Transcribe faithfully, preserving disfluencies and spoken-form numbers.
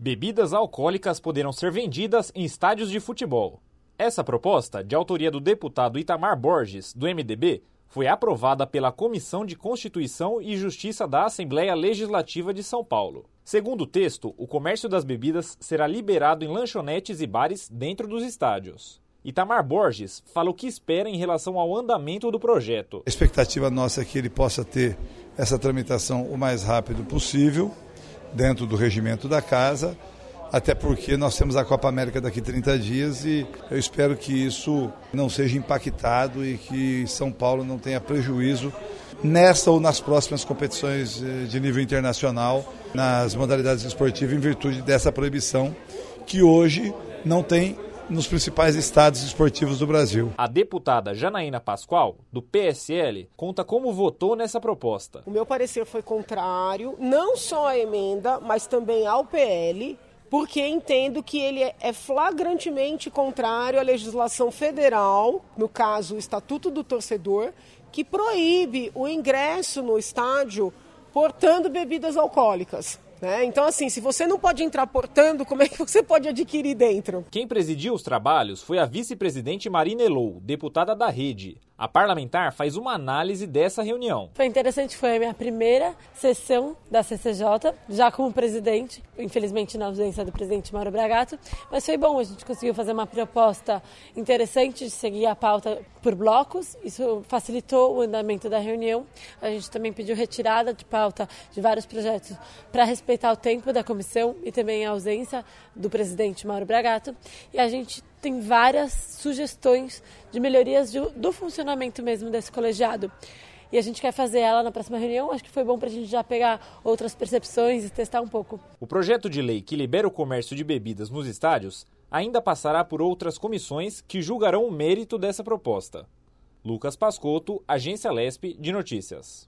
Bebidas alcoólicas poderão ser vendidas em estádios de futebol. Essa proposta, de autoria do deputado Itamar Borges, do M D B, foi aprovada pela Comissão de Constituição e Justiça da Assembleia Legislativa de São Paulo. Segundo o texto, o comércio das bebidas será liberado em lanchonetes e bares dentro dos estádios. Itamar Borges fala o que espera em relação ao andamento do projeto. A expectativa nossa é que ele possa ter essa tramitação o mais rápido possível, dentro do regimento da casa, até porque nós temos a Copa América daqui a trinta dias e eu espero que isso não seja impactado e que São Paulo não tenha prejuízo nessa ou nas próximas competições de nível internacional, nas modalidades esportivas, em virtude dessa proibição que hoje não tem nos principais estádios esportivos do Brasil. A deputada Janaína Pascoal, do P S L, conta como votou nessa proposta. O meu parecer foi contrário, não só à emenda, mas também ao P L, porque entendo que ele é flagrantemente contrário à legislação federal, no caso o Estatuto do Torcedor, que proíbe o ingresso no estádio portando bebidas alcoólicas. Né? Então, assim, se você não pode entrar portando, como é que você pode adquirir dentro? Quem presidiu os trabalhos foi a vice-presidente Marina Elou, deputada da Rede. A parlamentar faz uma análise dessa reunião. Foi interessante, foi a minha primeira sessão da C C J, já como presidente, infelizmente na ausência do presidente Mauro Bragato, mas foi bom, a gente conseguiu fazer uma proposta interessante de seguir a pauta por blocos, isso facilitou o andamento da reunião. A gente também pediu retirada de pauta de vários projetos para respeitar o tempo da comissão e também a ausência do presidente Mauro Bragato, e a gente tem várias sugestões de melhorias de, do funcionamento mesmo desse colegiado. E a gente quer fazer ela na próxima reunião. Acho que foi bom para a gente já pegar outras percepções e testar um pouco. O projeto de lei que libera o comércio de bebidas nos estádios ainda passará por outras comissões que julgarão o mérito dessa proposta. Lucas Pascotto, Agência Lespe de Notícias.